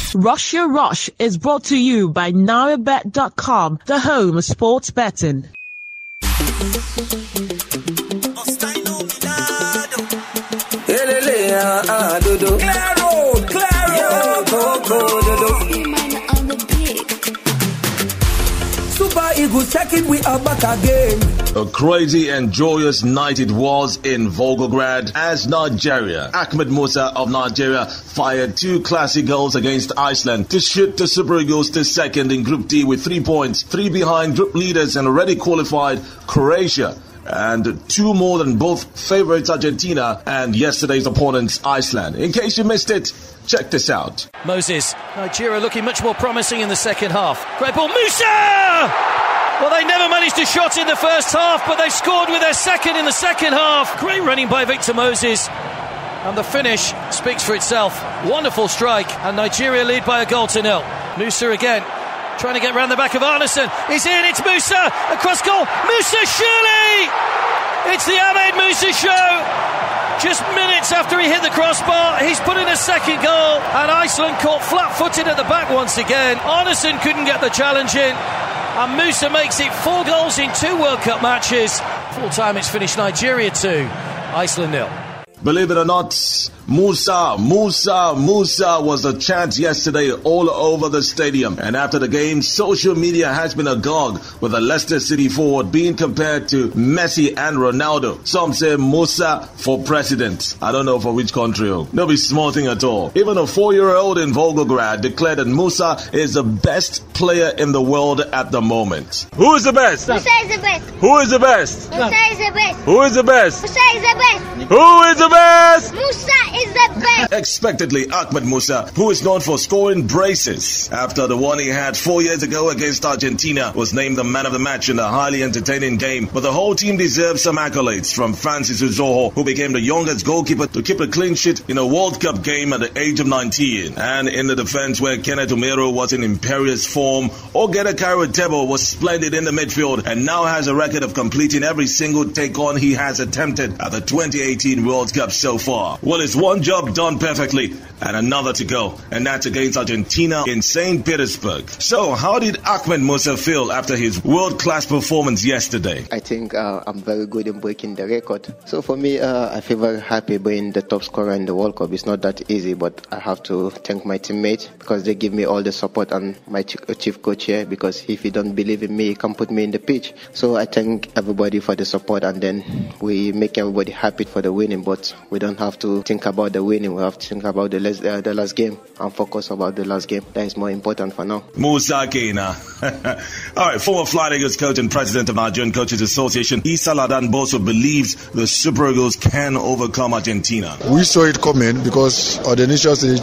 Russia Rush is brought to you by NaraBet.com, the home of sports betting. Super Eagles, check it, we are back again. A crazy and joyous night it was in Volgograd as Nigeria. Ahmed Musa of Nigeria fired 2 classy goals against Iceland to shoot the Super Eagles to second in Group D with 3 points, 3 behind group leaders and already qualified Croatia, and 2 more than both favourites Argentina and yesterday's opponents Iceland. In case you missed it, check this out. Moses, Nigeria looking much more promising in the second half. Great ball, Musa! Well, they never managed to shot in the first half, but they scored with their second in the second half. Great running by Victor Moses. And the finish speaks for itself. Wonderful strike, and Nigeria lead by 1-0. Musa again, trying to get round the back of Arneson. He's in, it's Musa, across goal. Musa, surely! It's the Ahmed Musa show. Just minutes after he hit the crossbar, he's put in a second goal, and Iceland caught flat-footed at the back once again. Arneson couldn't get the challenge in, and Musa makes it 4 goals in 2 World Cup matches. Full time it's finished Nigeria 2, Iceland 0. Believe it or not, Musa was the chant yesterday all over the stadium. And after the game, social media has been agog with the Leicester City forward being compared to Messi and Ronaldo. Some say Musa for president. I don't know for which country. No be small thing at all. Even a 4-year-old in Volgograd declared that Musa is the best player in the world at the moment. Who is the best? Musa is the best. Who is the best? Musa is the best. Who is the best? Musa is the best. Who is the best? Musa is the best. Expectedly, Ahmed Musa, who is known for scoring braces after the one he had 4 years ago against Argentina, was named the man of the match in the highly entertaining game. But the whole team deserves some accolades, from Francis Uzoho, who became the youngest goalkeeper to keep a clean sheet in a World Cup game at the age of 19. And in the defense, where Kenneth Omero was in imperious form, Ogeda Kairotebo was splendid in the midfield and now has a record of completing every single take-on he has attempted at the 2018 World Cup so far. Well, it's one job done perfectly and another to go, and that's against Argentina in St. Petersburg. So, how did Ahmed Musa feel after his world-class performance yesterday? I think I'm very good in breaking the record. So for me, I feel very happy being the top scorer in the World Cup. It's not that easy, but I have to thank my teammates because they give me all the support, and my chief coach here, because if he don't believe in me, he can put me in the pitch. So I thank everybody for the support, and then we make everybody happy for the winning, but we don't have to think about the winning. We have to think about the last game and focus about the last game. That is more important for now. Musa Kena. All right, former Flying Eagles coach and president of Nigerian Coaches Association, Issa Ladan Boso, believes the Super Eagles can overcome Argentina. We saw it coming because at the initial stage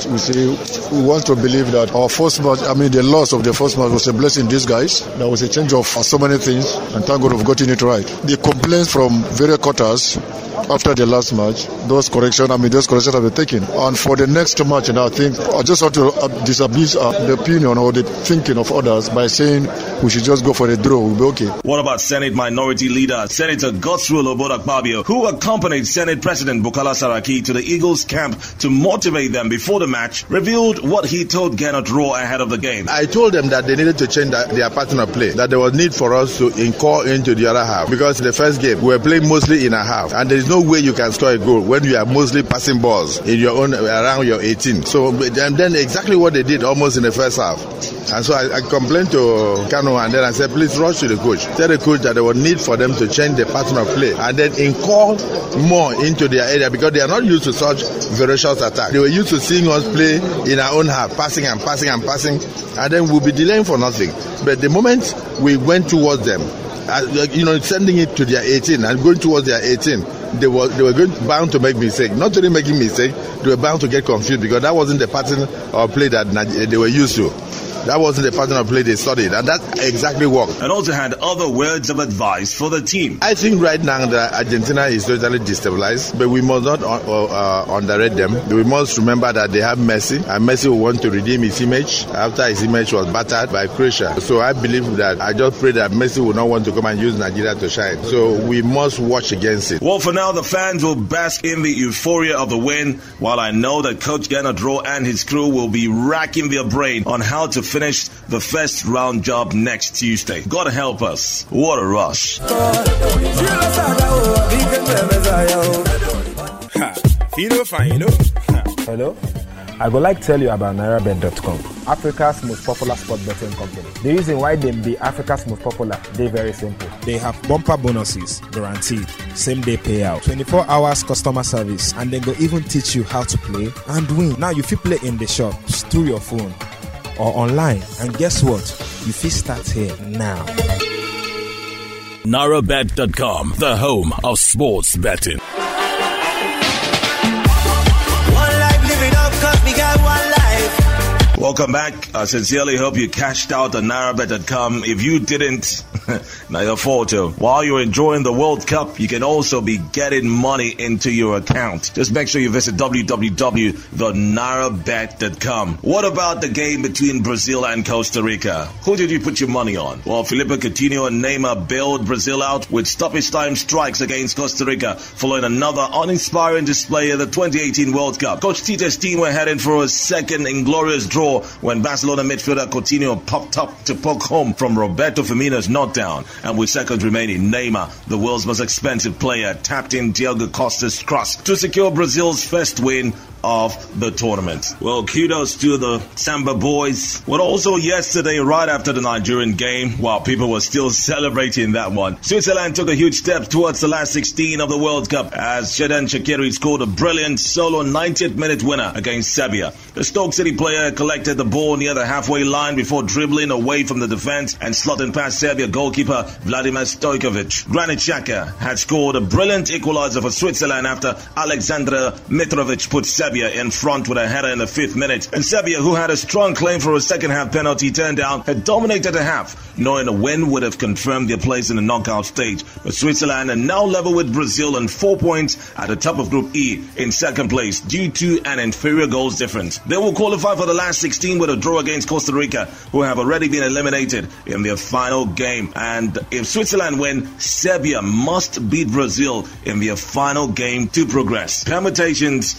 we want to believe that our first match, the loss of the first match was a blessing in disguise. There was a change of so many things, and thank God we've gotten it right. The complaints from various quarters after the last match, those corrections have been taken. And for the next match, and I think I just want to disabuse the opinion or the thinking of others by saying we should just go for a draw. We'll be okay. What about Senate Minority Leader, Senator Godswill Obodo-Akpabio, who accompanied Senate President Bukola Saraki to the Eagles camp to motivate them before the match, revealed what he told Gernot Rohr ahead of the game. I told them that they needed to change their pattern of play, that there was need for us to incur into the other half, because the first game we were playing mostly in a half, and there is no way you can score a goal when you are mostly passing balls in your own around your 18. So and then exactly what they did almost in the first half. And so I complained to Kano, and then I said, please rush to the coach. Tell the coach that there was need for them to change the pattern of play and then incur more into their area, because they are not used to such ferocious attack. They were used to seeing us play in our own half, passing, and then we'll be delaying for nothing. But the moment we went towards them, sending it to their 18 and going towards their 18, they were bound to make mistake. Not only making mistake, they were bound to get confused, because that wasn't the pattern of play that they were used to. That wasn't the pattern of play they studied, and that exactly worked. And also had other words of advice for the team. I think right now that Argentina is totally destabilized, but we must not underrate them. We must remember that they have Messi, and Messi will want to redeem his image after his image was battered by Croatia. So I believe that, I just pray that Messi will not want to come and use Nigeria to shine. So we must watch against it. Well, for now, the fans will bask in the euphoria of the win, while I know that Coach Gernot Rohr and his crew will be racking their brain on how to finish the first round job next Tuesday. God help us. What a rush. Feel fine, you know. Hello? I would like to tell you about NairaBet.com, Africa's most popular sport betting company. The reason why they be Africa's most popular, they're very simple. They have bumper bonuses, guaranteed, same day payout, 24 hours customer service, and they go even teach you how to play and win. Now you fit play in the shops, through your phone, or online, and guess what? You fit start here now. NairaBet.com, the home of sports betting. Welcome back. I sincerely hope you cashed out on NairaBet.com. If you didn't, now your fault. While you're enjoying the World Cup, you can also be getting money into your account. Just make sure you visit www.nairabet.com. What about the game between Brazil and Costa Rica? Who did you put your money on? Well, Felipe Coutinho and Neymar bailed Brazil out with stoppage time strikes against Costa Rica, following another uninspiring display at the 2018 World Cup. Coach Tite's team were heading for a second inglorious draw when Barcelona midfielder Coutinho popped up to poke home from Roberto Firmino's knockdown. And with seconds remaining, Neymar, the world's most expensive player, tapped in Diego Costa's cross to secure Brazil's first win of the tournament. Well, kudos to the Samba boys. Well, also yesterday, right after the Nigerian game, while people were still celebrating that one, Switzerland took a huge step towards the last 16 of the World Cup as Xherdan Shaqiri scored a brilliant solo 90th minute winner against Serbia. The Stoke City player collected the ball near the halfway line before dribbling away from the defense and slotting past Serbia goalkeeper Vladimir Stojkovic. Granit Xhaka had scored a brilliant equalizer for Switzerland after Aleksandar Mitrovic put Serbia in front with a header in the 5th minute. And Serbia, who had a strong claim for a second half penalty turned down, had dominated the half, knowing a win would have confirmed their place in the knockout stage. But Switzerland are now level with Brazil on 4 points at the top of Group E in second place due to an inferior goals difference. They will qualify for the last 16 with a draw against Costa Rica, who have already been eliminated in their final game. And if Switzerland win, Serbia must beat Brazil in their final game to progress. Permutations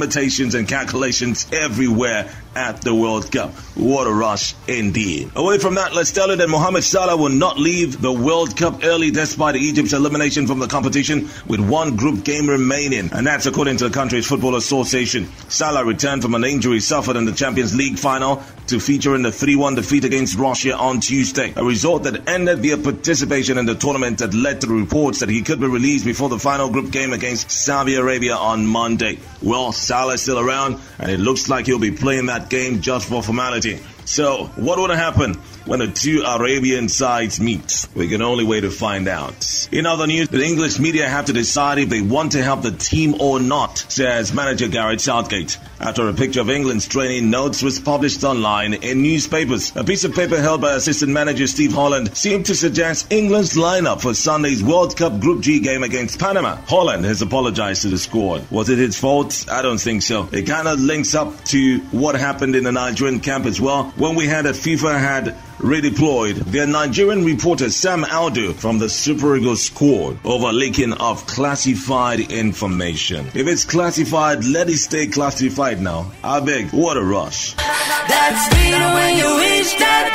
and calculations everywhere at the World Cup. What a rush indeed. Away from that, let's tell you that Mohamed Salah will not leave the World Cup early despite Egypt's elimination from the competition with one group game remaining. And that's according to the country's Football Association. Salah returned from an injury suffered in the Champions League final to feature in the 3-1 defeat against Russia on Tuesday. A result that ended their participation in the tournament that led to reports that he could be released before the final group game against Saudi Arabia on Monday. Well, Salah is still around and it looks like he'll be playing that game just for formality. So, what would happen when the two Arabian sides meet? We can only wait to find out. In other news, the English media have to decide if they want to help the team or not, says manager Gareth Southgate, after a picture of England's training notes was published online in newspapers. A piece of paper held by assistant manager Steve Holland seemed to suggest England's lineup for Sunday's World Cup Group G game against Panama. Holland has apologized to the squad. Was it his fault? I don't think so. It kind of links up to what happened in the Nigerian camp as well, when we had that FIFA had redeployed their Nigerian reporter Sam Aldo from the Super Eagles squad over leaking of classified information. If it's classified, let it stay classified now. I beg, what a rush. That's when you wish that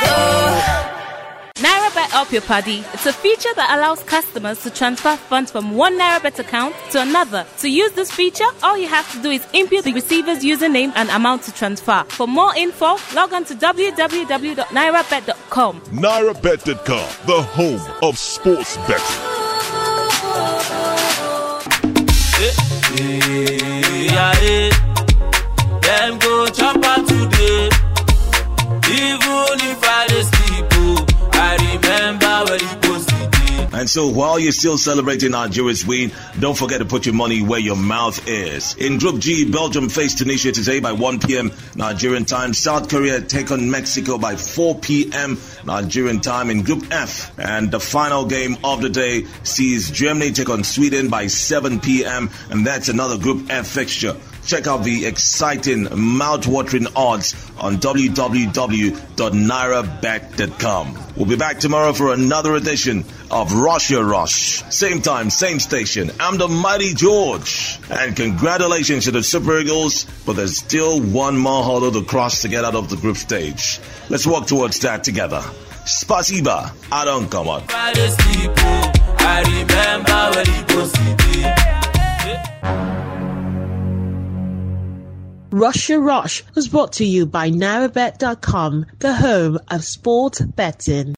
NairaBet Up Your Paddy. It's a feature that allows customers to transfer funds from one NairaBet account to another. To use this feature, all you have to do is input the receiver's username and amount to transfer. For more info, log on to www.nairabet.com. NairaBet.com, the home of sports betting. Them go chop out today. Even if I sleep, I remember when you posted it. And And so while you're still celebrating Nigeria's win, don't forget to put your money where your mouth is. In Group G, Belgium face Tunisia today by 1 p.m. Nigerian time. South Korea take on Mexico by 4 p.m. Nigerian time in Group F. And the final game of the day sees Germany take on Sweden by 7 p.m. And that's another Group F fixture. Check out the exciting, mouth-watering odds on www.nairabet.com. We'll be back tomorrow for another edition of Russia Rush. Same time, same station. I'm the Mighty George. And congratulations to the Super Eagles, but there's still one more hurdle to cross to get out of the group stage. Let's work towards that together. Spasiba, I don't come on. I remember when it was Russia Rush was brought to you by NairaBet.com, the home of sports betting.